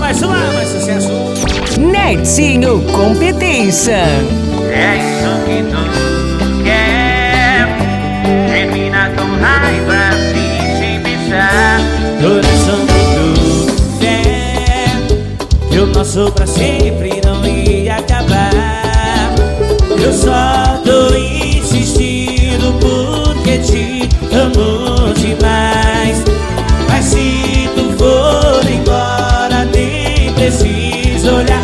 mais uma, mais sucesso. Netinho Competition. É isso que tu quer. Termina com raiva assim sem pensar. Coração muito fé que o nosso pra sempre não ia acabar. Eu só tô insistindo porque te amo demais. Mas se tu for embora nem preciso olhar.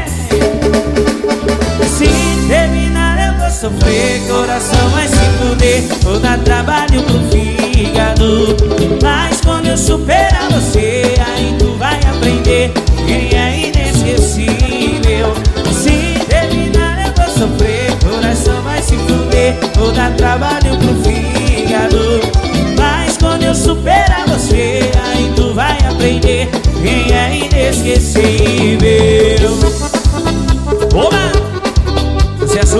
Se terminar eu vou sofrer, coração vai se fuder. Vou dar trabalho pro fígado. Mas quando eu superar você, aí tu vai aprender quem é inesquecível. Se terminar eu vou sofrer, coração vai se fuder. Vou dar trabalho pro fígado. Mas quando eu superar você, aí tu vai aprender quem é inesquecível. Oba! Sucesso!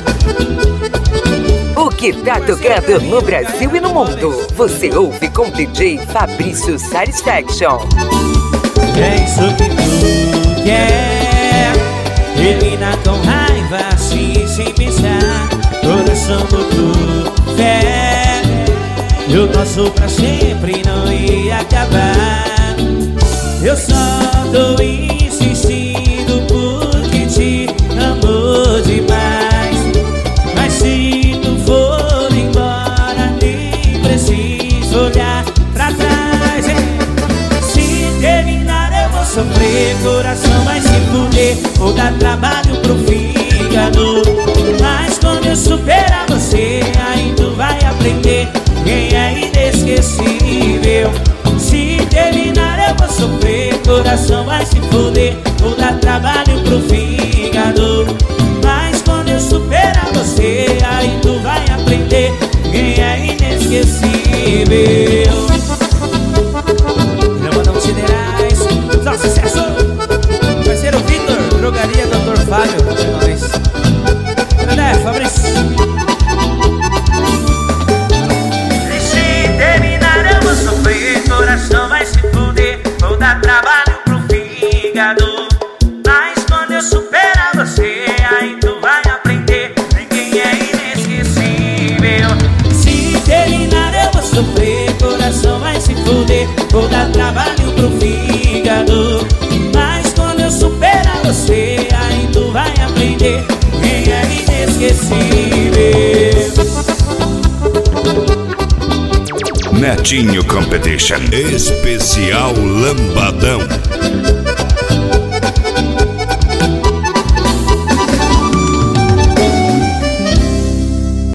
O que tá tocando no Brasil e no mundo, você ouve com DJ Fabrício Satisfaction. É isso que tu quer. Termina com raiva assim sem pensar. Coração muito fé. E o nosso pra sempre não ia acabar. Eu só tô insistindo porque te amo demais. Mas se tu for embora nem preciso olhar pra trás. Se terminar eu vou sofrer, coração vai se fuder. Vou dar trabalho pro fígado. Mas quando eu superar você, aí tu vai aprender quem é inesquecível. Se terminar eu vou sofrer, coração vai se fuder. Vou dar trabalho pro fígado. Mas quando eu superar você, aí tu vai aprender quem é inesquecível. Levantamos siderais, só sucesso. Parceiro Vitor, drogaria Dr. Fábio, é nóis. Cadê, Fabrício? Coração vai se fuder, vou dar trabalho pro fígado. Mas quando eu superar você, aí tu vai aprender quem é inesquecível. Se terminar eu vou sofrer, coração vai se fuder. Vou dar trabalho pro fígado. Mas quando eu superar você, aí tu vai aprender quem é inesquecível. Netinho Competition Especial Lambadão.